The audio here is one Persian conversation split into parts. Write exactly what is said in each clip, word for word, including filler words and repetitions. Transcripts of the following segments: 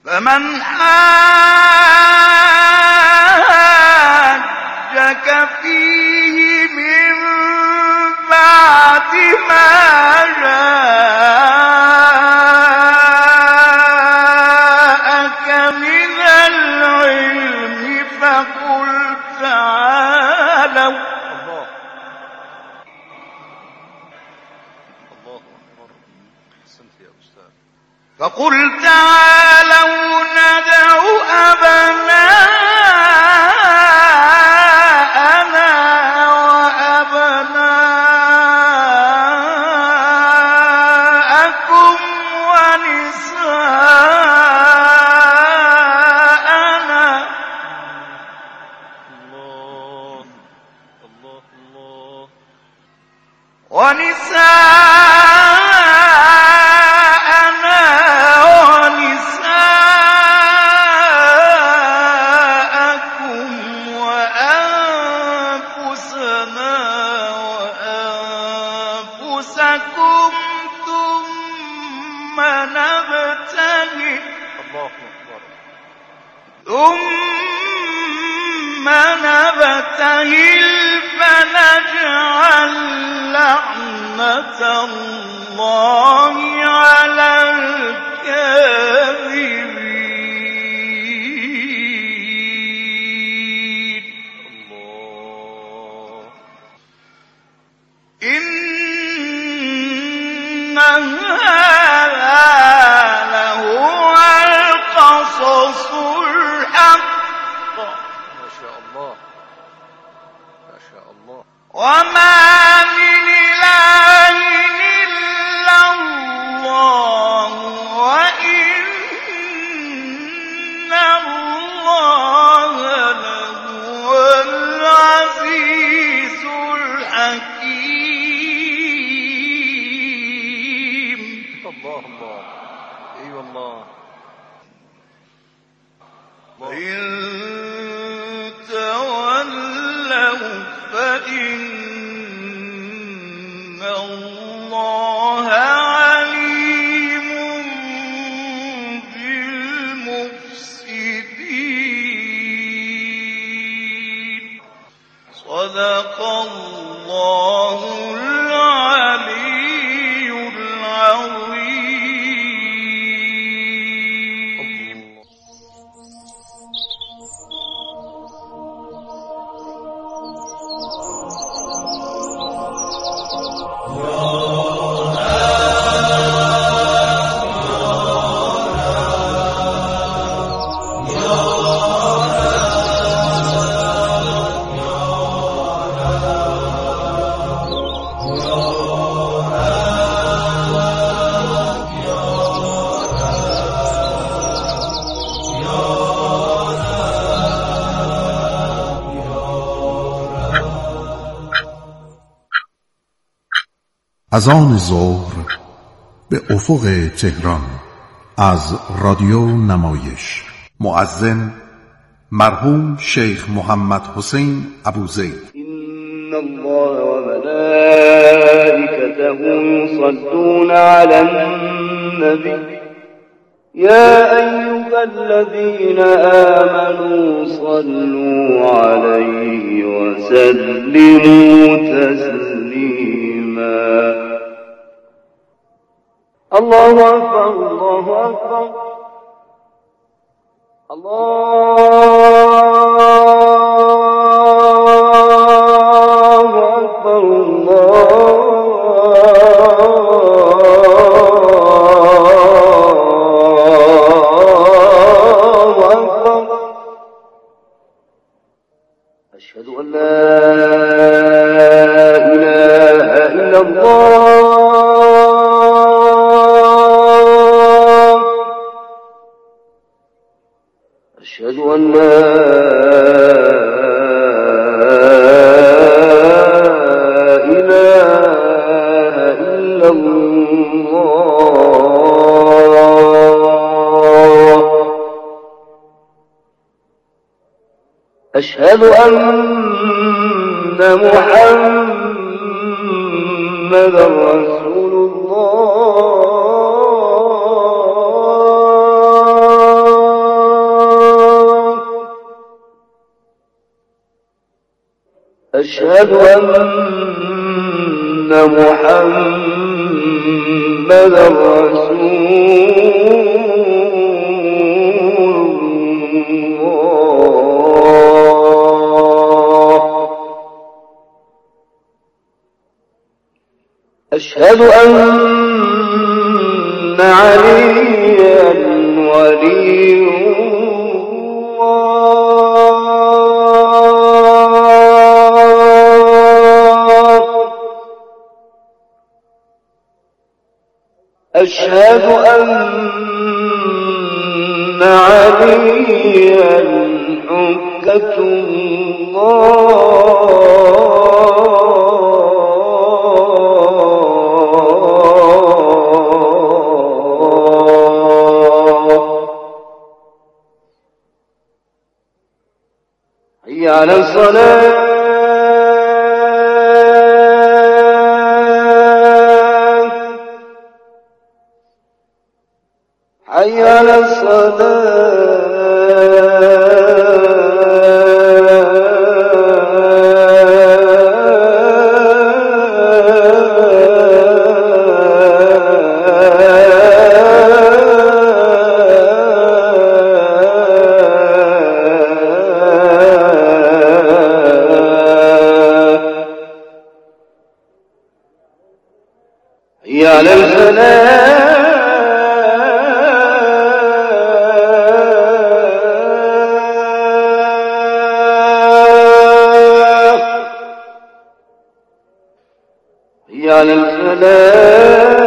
فمن حاجك فيه من بعد ما جاءك من العلم فقل تعالوا فقل تعالوا ندع أبناءنا وأبناءكم ونساءنا الله الله الله ونساءنا ونساءكم وأنفسنا وأنفسكم ثم نبتهل ثم نبتهل فنجعل لعنة الله على الكاذبين. الله إن هذا لهو القصص الحق. ما شاء الله ما شاء الله. وما من إله إلا الله وإن الله لهو العزيز الحكيم. الله الله اي والله. وإن تولوا فإن الله عليم بالمفسدين. صدق الله العلي العظيم. از آن ظهر به افق تهران از رادیو نمایش. مؤذن مرحوم شیخ محمد حسین ابوزید. إن الله وملائكته يصلون على النبي يا أيها الذين آمنوا صلوا عليه وسلموا تسليما. الله أكبر الله أكبر الله أكبر الله أكبر. أشهد أن لا إله إلا الله أشهد أن لا إله إلا الله أشهد أن محمدا رسول الله أشهد أن محمدا رسول الله. أشهد أن عليا ولي أشهد أن عليا حجة الله. حي على الصلاة. حي على حي على الفلاح. حي على الفلاح.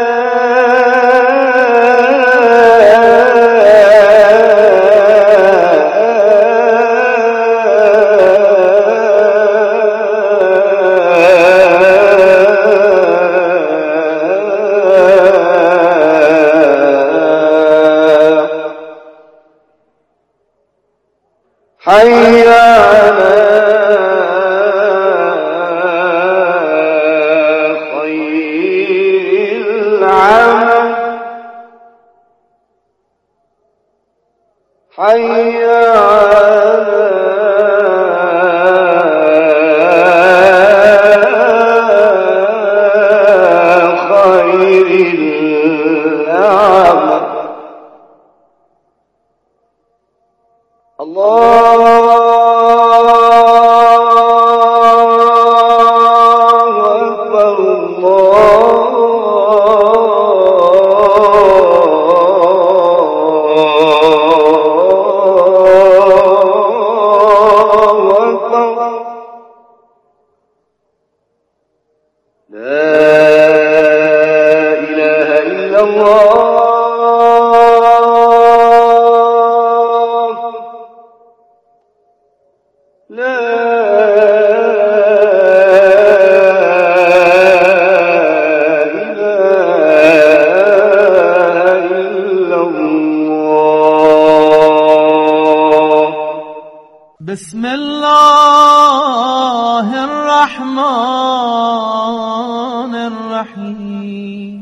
حي على خير العمل. حي على خير العمل. الله أكبر. الله أكبر. لا إله إلا الله. لا إله إلا الله. بسم الله الرحمن الرحيم.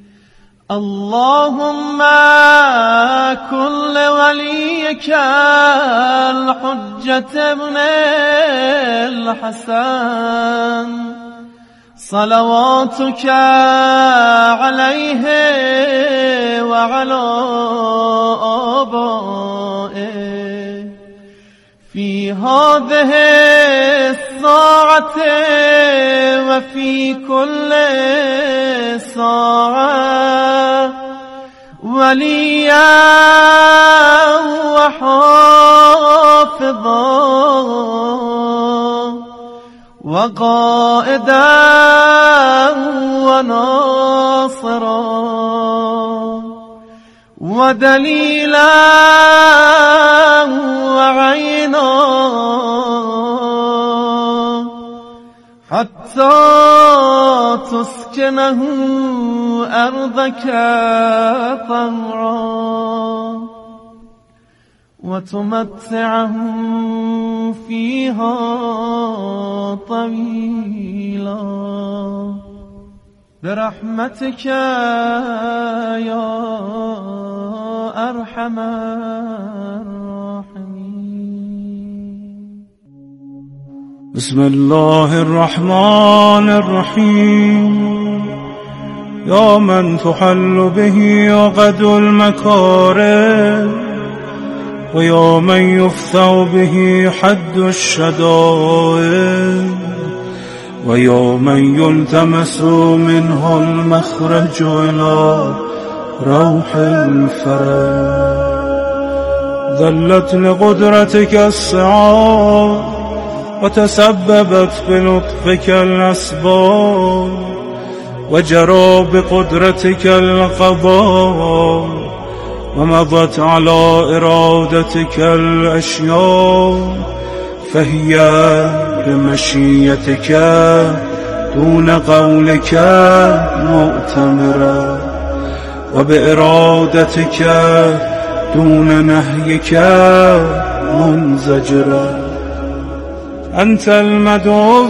اللهم كن لوليك الحجة ابن الحسن صلواتك عليه وعلى آبائه في هذه الساعة وفي كل ساعة وليا وحافظا وقائدا وناصرا ودليلا وعينا حتى تسكنه أرضك طهرا وتمتعهم فيها طويلا برحمتك يا أرحم الراحمين. بسم الله الرحمن الرحیم. یا من تحل به عقد المکارم و یا من یفتح به حد الشدائد و یا من یلتمس منه المخرج الى روح الفرج. ذلت لقدرتك السعاد وتسببت بلطفك الأسباب وجرى بقدرتك القضاء ومضت على إرادتك الأشياء فهي بمشيتك دون قولك مؤتمرة وبإرادتك دون نهيك منزجرة. أنت المدعو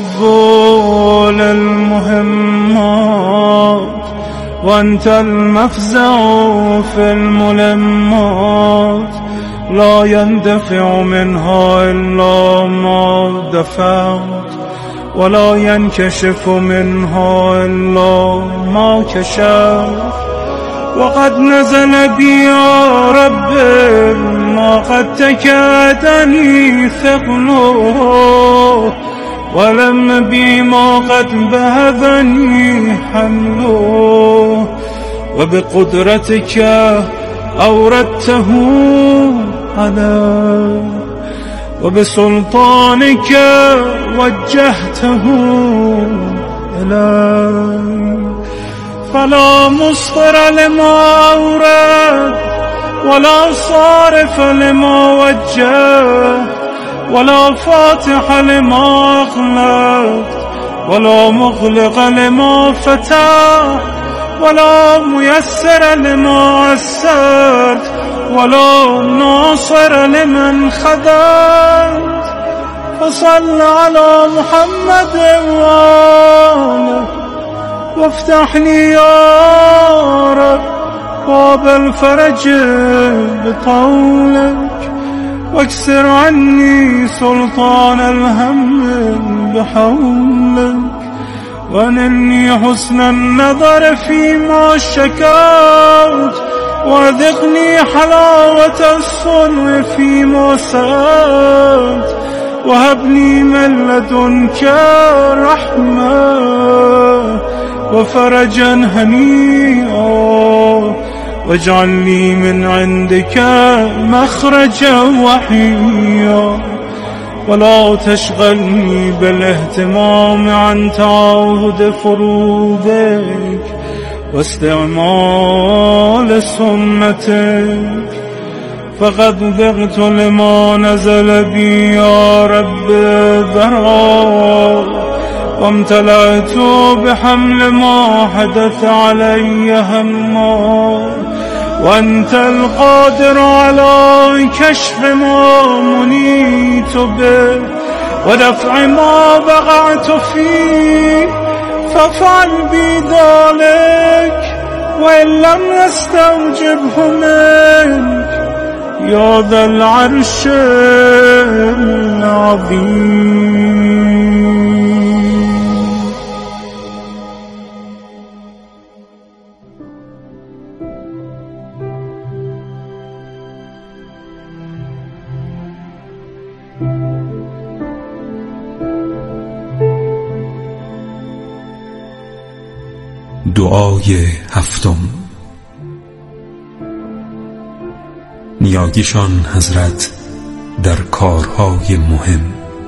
للمهمات وأنت المفزع في الملمات لا يندفع منها إلا ما دفعت ولا ينكشف منها إلا ما كشفت. وقد نزل بي يا رب ما قد تكادني ثقله ولم بي ما قد بهذني حمله وبقدرتك أوردته علي وبسلطانك وجهته إلي. فلا مصدر لما أورد ولا صارف لما وجه ولا فاتح لما أغلق ولا مغلق لما فتح ولا ميسر لما عسرت ولا ناصر لمن خذلت. فصل على محمد وآله وافتح لي يا رب باب الفرج بقولك واكسر عني سلطان الهم بحولك وانني حسن النظر فيما شكوت وذقني حلاوة الصنع فيما سألت وهبني من لدنك رحمة وفرجا هنيئا واجعل لي من عندك مخرجا وحيا ولا تشغلني بالاهتمام عن تعاهد فروضك واستعمال سنتك. فقد ذقت لما نزل بي يا رب ذرا وامتلأت بحمل ما حدث علي هما وأنت القادر على كشف ما منيت به ودفع ما وقعت فيه فافعل بي ذلك وإن لم يستوجبه منك يا ذا العرش العظيم. دعای هفتم. نیاییشان حضرت در کارهای مهم.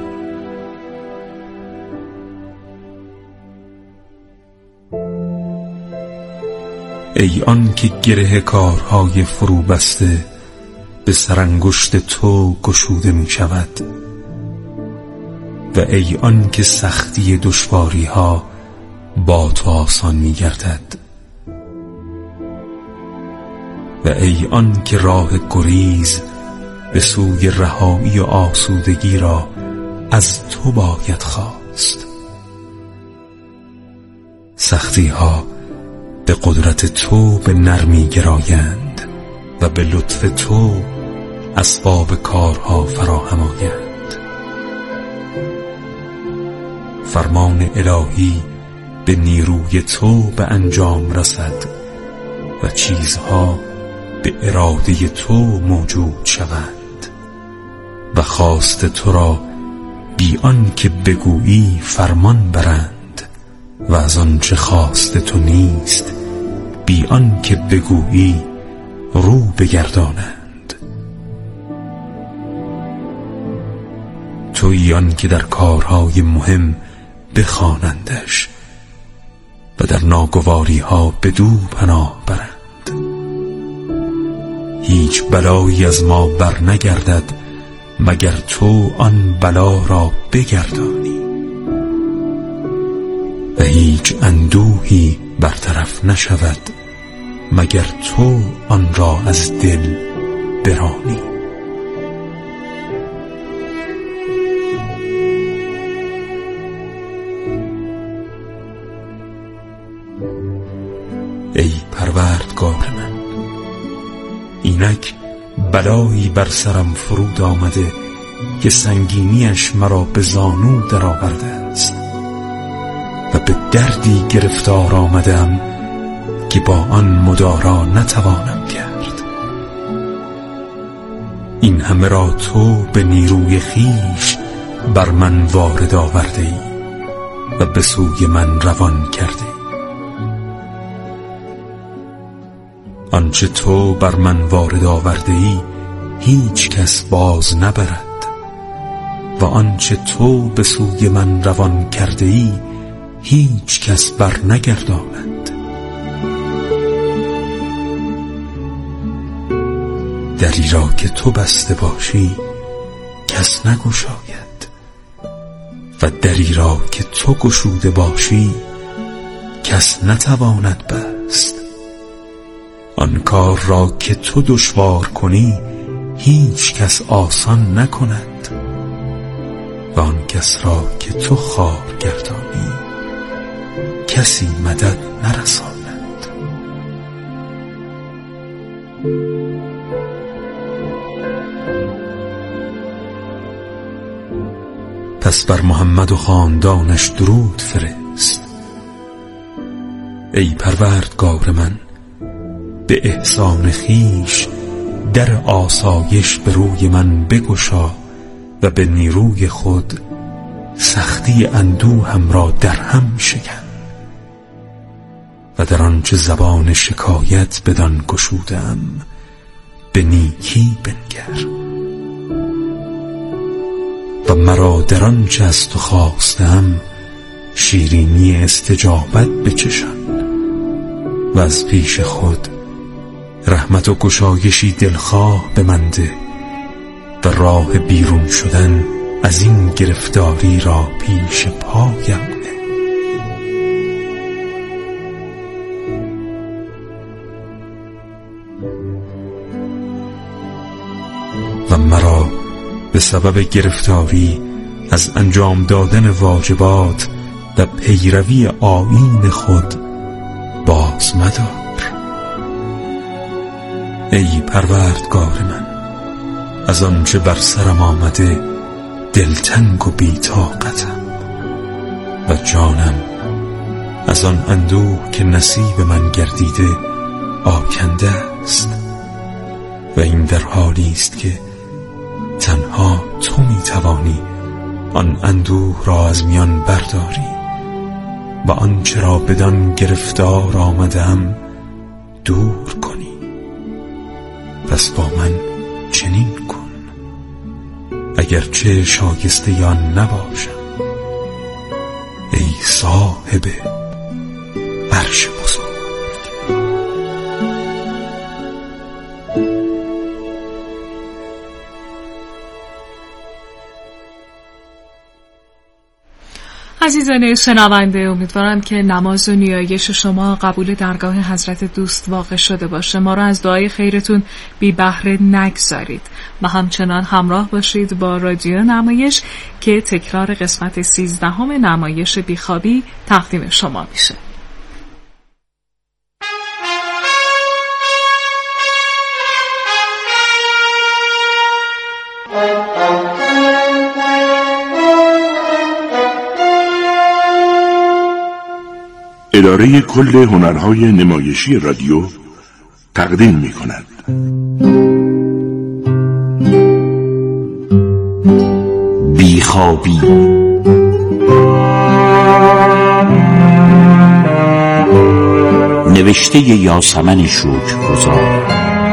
ای آن که گره کارهای فرو بسته به سرانگشت تو گشوده می شود و ای آن که سختی دشواری ها با تو آسان می گردد و ای آن که راه گریز به سوی رهایی و آسودگی را از تو باید خواست. سختی ها به قدرت تو به نرمی گرایند و به لطف تو اسباب کارها فراهم آیند. فرمان الهی به نیروی تو به انجام رسد و چیزها به اراده تو موجود شوند و خواست تو را بی آن که بگویی فرمان برند و از آنچه خواست تو نیست بی آن که بگویی رو بگردانند. تویی آن که در کارهای مهم بخوانندش و در ناگواری ها بدو پناه برند. هیچ بلایی از ما بر نگردد مگر تو آن بلا را بگردانی و هیچ اندوهی برطرف نشود مگر تو آن را از دل برانی. ای پروردگار من، اینک بلایی بر سرم فرود آمده که سنگینیش مرا به زانو در آورده است و به دردی گرفتار آمدم که با آن مدارا نتوانم کرد. این همه را تو به نیروی خیش بر من وارد آورده ای و به سوی من روان کرده ای. آنچه تو بر من وارد آورده ای هیچ کس باز نبرد و آنچه تو به سوی من روان کرده ای هیچ کس بر نگرداند. دری را که تو بسته باشی کس نگشاید و دری را که تو گشوده باشی کس نتواند بست. آن کار را که تو دشوار کنی هیچ کس آسان نکند و آن کس را که تو خوار گردانی کسی مدد نرساند. پس بر محمد و خاندانش درود فرست. ای پروردگار من، به احسان خیش در آسایش به روی من بگشا و به نیروی خود سختی اندوهم را در هم شکن و در آنچه زبان شکایت بدان گشودم به نیکی بنگر و مرا در آنچه از تو خواستم شیرینی استجابت بچشان و از پیش خود رحمت و گشایشی دلخواه به من ده و راه بیرون شدن از این گرفتاری را پیش پایم نه و مرا به سبب گرفتاری از انجام دادن واجبات و پیروی آیین خود باز مدار. ای پروردگار من، از آنچه بر سرم آمده دلتنگ و بی‌طاقتم و جانم از آن اندوه که نصیب من گردیده آکنده است و این در حالی است که تنها تو می توانی آن اندوه را از میان برداری و آنچه را بدان گرفتار آمدم دور کنی. پس با من چنین کن اگرچه شایسته آن نباشم ای صاحب عرش بزرگ. عزیزان شنونده، امیدوارم که نماز و نیایش شما قبول درگاه حضرت دوست واقع شده باشه. ما را از دعای خیرتون بی بهره نگذارید و همچنان همراه باشید با رادیو نمایش که تکرار قسمت سیزدهم نمایش بیخوابی تقدیم شما میشه. اداره کل هنرهای نمایشی رادیو تقدیم می کند. بیخوابی. نوشته یاسمن شکرگزار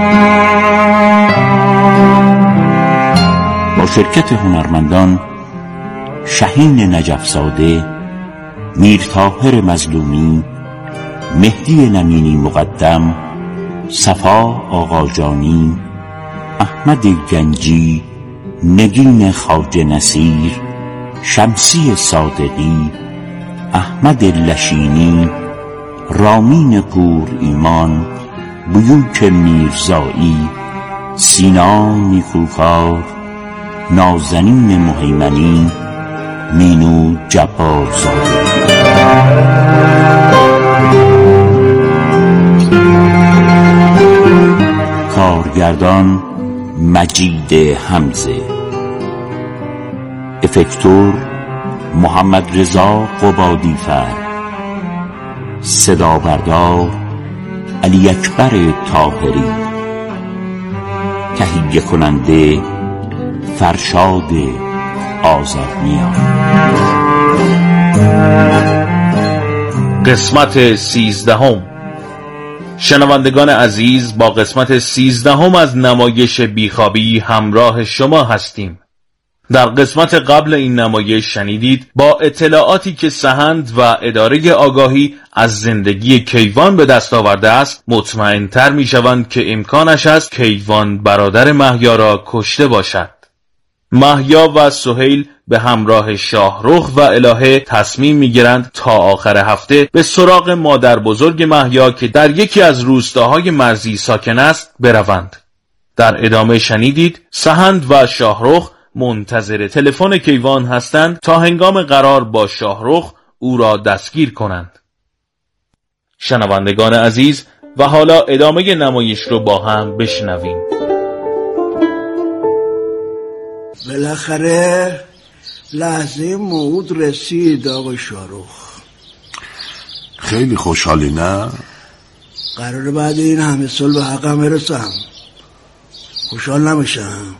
با شرکت هنرمندان شهین نجفزاده، میر طاهر مظلومی، مهدی نمینی مقدم، صفا آقاجانی، احمد گنجی، نگین خواجه نصیر، شمسی صادقی، احمد لشینی، رامین پور ایمان، بیوک میرزایی، سینا نیکوکار، نازنین مهیمنی، مینو جبارزاده. کارگردان مجید حمزه، افکتور محمد رضا قبادیفر، صدا بردار علی اکبر طاهری، تهیه کننده فرشاد آزادنیا. قسمت سیزدهم. شنوندگان عزیز، با قسمت سیزدهم از نمایش بیخوابی همراه شما هستیم. در قسمت قبل این نمایش شنیدید با اطلاعاتی که سحند و اداره آگاهی از زندگی کیوان به دست آورده است، مطمئن‌تر می‌شوند که امکانش است کیوان برادر مهیا را کشته باشد. مهیا و سهیل به همراه شاهرخ و الهه تصمیم میگیرند تا آخر هفته به سراغ مادر بزرگ مهیا که در یکی از روستاهای مرزی ساکن است بروند. در ادامه شنیدید سحند و شاهرخ منتظر تلفن کیوان هستند تا هنگام قرار با شاهرخ او را دستگیر کنند. شنوندگان عزیز، و حالا ادامه نمایش رو با هم بشنویم. بالاخره لحظه موعود رسید آقای شاهرخ. خیلی خوشحالی نه؟ قراره بعد این همه سال به حقم برسم. خوشحال نمیشم.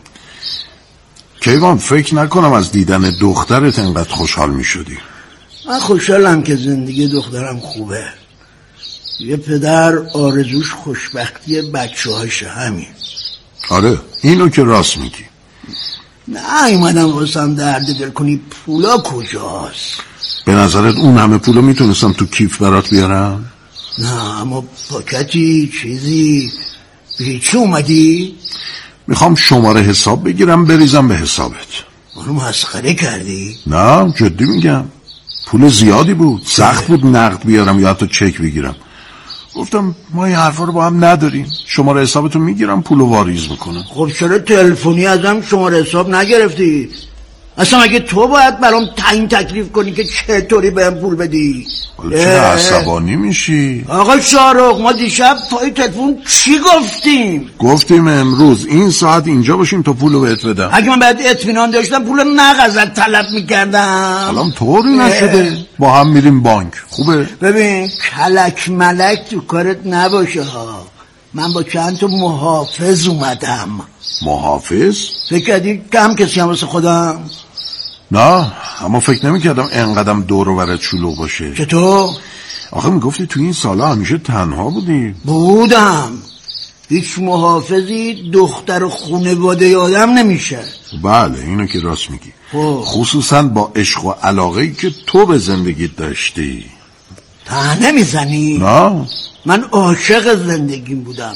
کیوان، فکر نکنم از دیدن دخترت انقدر خوشحال میشدی. من خوشحالم که زندگی دخترم خوبه. یه پدر آرزوش خوشبختی بچه هاشه، همین. آره، اینو که راست میگی. نه ایمدم واسم درد دل کنی پولا کجاست؟ به نظرت اون همه پولو میتونستم تو کیف برات بیارم؟ نه اما پاکتی چیزی به هیچی اومدی؟ میخوام شماره حساب بگیرم بریزم به حسابت. منو مسخره کردی؟ نه جدی میگم، پول زیادی بود، سخت بود نقد بیارم یا حتی چک بگیرم. گفتم ما این حرفا رو با هم نداریم، شماره حسابتو میگیرم پولو واریز میکنم. خب چرا تلفنی ازم شماره حساب نگرفتی؟ اصلا اگه تو باید برام تعیین تکلیف کنی که چطوری بهم پول بدی؟ حالا چرا عصبانی میشی؟ آقا شاهرخ، ما دیشب پای تلفن چی گفتیم؟ گفتیم امروز این ساعت اینجا باشیم تا پولو بهت بدم. اگه من باید اطمینان داشتم پولو نقدت طلب میکردم. الان طوری نشده، با هم میریم بانک. خوبه؟ ببین کلک ملک تو کارت نباشه ها. من با چند تا محافظ اومدم. محافظ؟ فکر کردی کم کسی هم واسه خودم؟ نه، اما فکر نمی کردم انقدرم دور و برت شلوغ باشه. چطور؟ آخه میگفتی تو این سالا همیشه تنها بودی. بودم. هیچ محافظی دختر خونواده آدم نمیشه. بله اینو که راست میگی. خب. خصوصا با عشق و علاقه‌ای که تو به زندگیت داشتی. تنه میزنی؟ نه، من عاشق زندگیم بودم،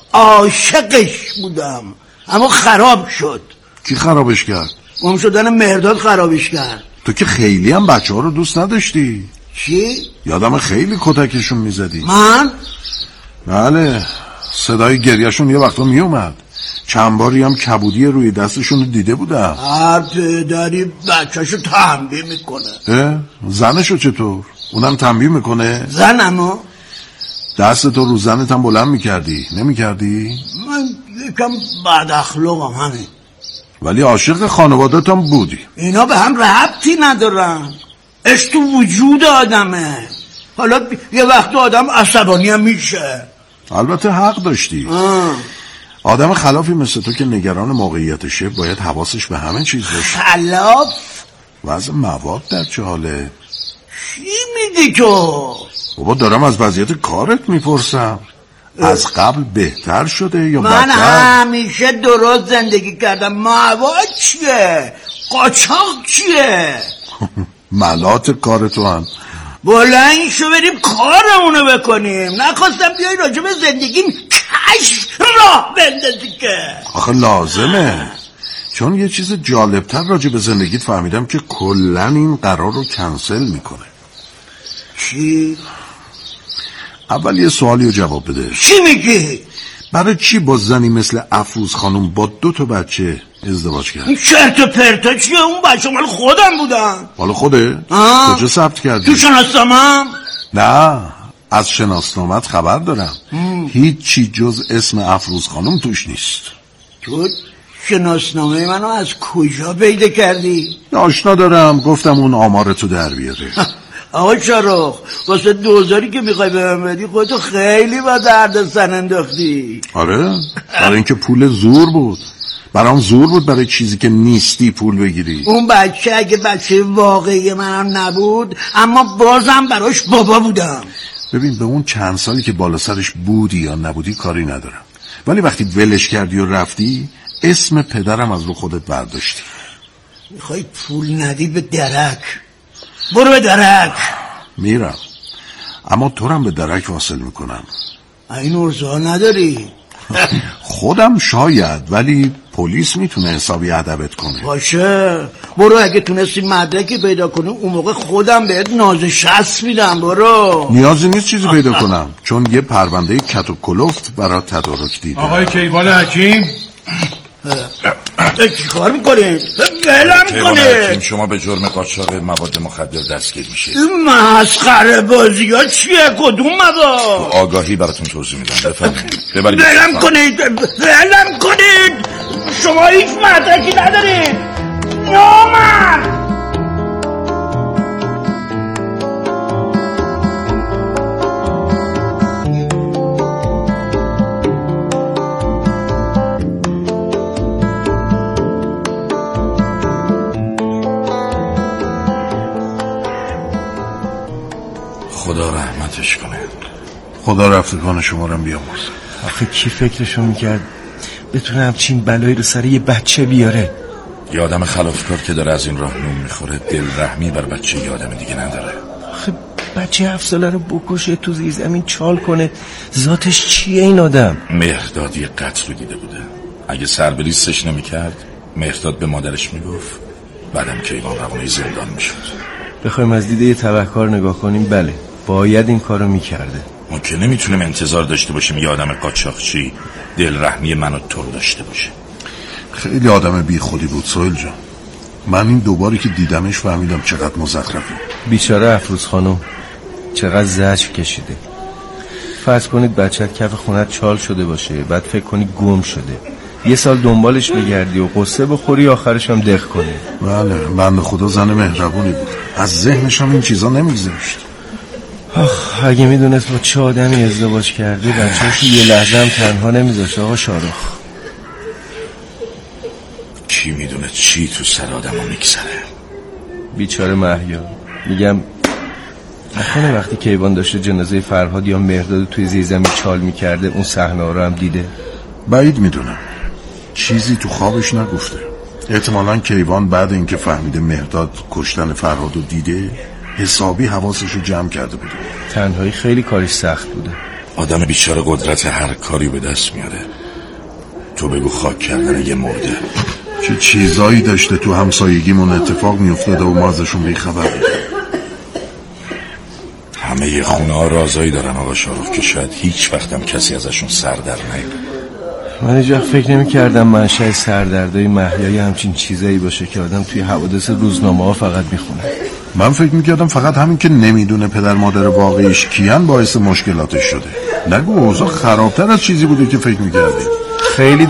عاشقش بودم، اما خراب شد. کی خرابش کرد؟ گم شدن مهرداد خرابش کرد. تو که خیلی هم بچه ها رو دوست نداشتی. چی؟ یادم خیلی کتکشون میزدی. من؟ بله، صدای گریهشون یه وقتا میومد. چند باری هم کبودی روی دستشون رو دیده بودم. هر پدری بچهشو تنبیه میکنه. اه؟ زنشو چطور؟ اونم تنبیه میکنه؟ زنمو؟ دست تو رو زنت هم بلند میکردی نمیکردی؟ من یکم بد اخلاقم همین. ولی عاشق خانوادت هم بودی. اینا به هم ربطی ندارن. عشق تو وجود آدمه. حالا یه وقت آدم عصبانی هم میشه. البته حق داشتی. آه. آدم خلافی مثل تو که نگران موقعیتشه باید حواسش به همه چیز باشه. خلاف؟ وضع مواد در چه حاله؟ چی میگی تو؟ بابا دارم از وضعیت کارت میپرسم. از قبل بهتر شده یا من بدتر؟ همیشه درست زندگی کردم. مواد چیه؟ قاچاق چیه؟ ملات کار تو هم. بلند شو بریم کارمونو بکنیم. نخواستم بیای راجع به زندگیم کشف راه بندازی که. آخه لازمه، چون یه چیز جالبتر راجع به زندگیت فهمیدم که کلن این قرار رو کنسل میکنه. چی؟ اول یه سوالی رو جواب بده. چی میگی؟ برای چی با زنی مثل افروز خانم با دو تا بچه ازدواج کرد؟ این چرت و پرتا چیه؟ اون بچه مال خودم بودن. مال خوده؟ کجا ثبت کردی؟ تو شناسنامه‌ام؟ نه، از شناسنامت خبر دارم. ام. هیچ چی جز اسم افروز خانم توش نیست. تو شناسنامه منو از کجا پیدا کردی؟ آشنا دارم، گفتم اون آمارتو در بیاره. آقا شارخ، واسه دوزاری که میخوای به من بدی خودتو خیلی با درد سر انداختی. آره، برای اینکه پول زور بود. برام زور بود برای چیزی که نیستی پول بگیری. اون بچه اگه بچه واقعی منم نبود، اما بازم براش بابا بودم. ببین به اون چند سالی که بالا سرش بودی یا نبودی کاری ندارم، ولی وقتی ولش کردی و رفتی اسم پدرم از رو خودت برداشتی. میخوای پول ندی به درک؟ برو به درک. میرم، اما تو رم به درک واصل میکنم. این ارزا نداری؟ خودم شاید، ولی پلیس میتونه حسابی ادبت کنه. باشه، برو اگه تونستی مدرکی پیدا کنی اون موقع خودم بهت نازشست میدم. برو. نیازی نیست چیزی پیدا کنم، چون یه پرونده کت و کلفت برای تدارک دیدم. آقای کیوان حکیم، چی کار میکنید؟ بلم کنید. شما به جرم قاچاق مواد مخدر دستگیر میشید. این مسخره بازی ها چیه؟ کدوم مواد؟ آگاهی براتون توضیح میدم. بفرمایید. ببرید. بلم کنید. بلم کنید. شما هیچ مدرکی ندارید. نامرد. خدا رحمتش کنه. خدا رفتگان شما رو بیامرزه. آخه کی فکرشو میکرد بتونه همچین بلایی رو سر یه بچه بیاره؟ یه آدم خلافکار که داره از این راه نون میخوره دل رحمی بر بچه یه آدم دیگه نداره. آخه بچه هفت ساله رو بکشه تو زیر زمین چال کنه، ذاتش چیه این آدم؟ مهرداد یه قتل رو دیده بوده. اگه سر به لیستش نمیکرد مهرداد به مادرش میگفت، بعدم کیوان روانه زندان میشد. بخوایم از دیده یه تبهکار نگاه کنیم، بله باید این کارو میکرده. ما که نمیتونیم انتظار داشته باشیم یه آدم قاچاقچی دل رحمی منو تو رو داشته باشه. خیلی آدم بی خودی بود سهیل جان. من این دوباری که دیدمش فهمیدم چقدر مزخرفه. بیچاره افروز خانم چقدر زجر کشیده. فرض کنید بچت کف خونت چال شده باشه، بعد فکر کنی گم شده، یه سال دنبالش بگردی و قصه بخوری، آخرش هم دق کنی. بله، بنده خدا زن مهربونی بود، از ذهنش هم این چیزا نمیگذشت. آخ اگه میدونست با چه آدمی ازدواج کرده بچه‌ش یه لحظه هم تنها نمیذاشت. آقا شارخ کی میدونه چی تو سر آدمو میگذره. بیچاره مهیا. میگم نکنه وقتی کیوان داشته جنازه فرهاد یا مهرداد توی زیر زمین چال میکرده اون صحنه رو هم دیده؟ بعید میدونم، چیزی تو خوابش نگفته. احتمالاً کیوان بعد اینکه فهمیده مهرداد کشتن فرهادو دیده حسابی حواسشو جمع کرده بوده. تنهایی خیلی کارش سخت بوده. آدم بیچاره قدرت هر کاری به دست میاره. تو بگو خاک کردن یه مرده. چه چیزایی داشته تو همسایگیمون اتفاق میافتاده و ما ازشون بیخبر بودیم. همه یه خونه ها رازایی دارن آقا شارخ که شاید هیچ وقتم کسی ازشون سر در نیاره. من اینجا فکر نمی کردم منشأ سردردهای مهیای همچین چیزایی باشه که آدم توی حوادث روزنامه ها فقط میخونه. من فکر میکردم فقط همین که نمیدونه پدر مادر واقعیش کیان باعث مشکلاتش شده. نگو اوضاع خرابتر از چیزی بوده که فکر میکردی. خیلی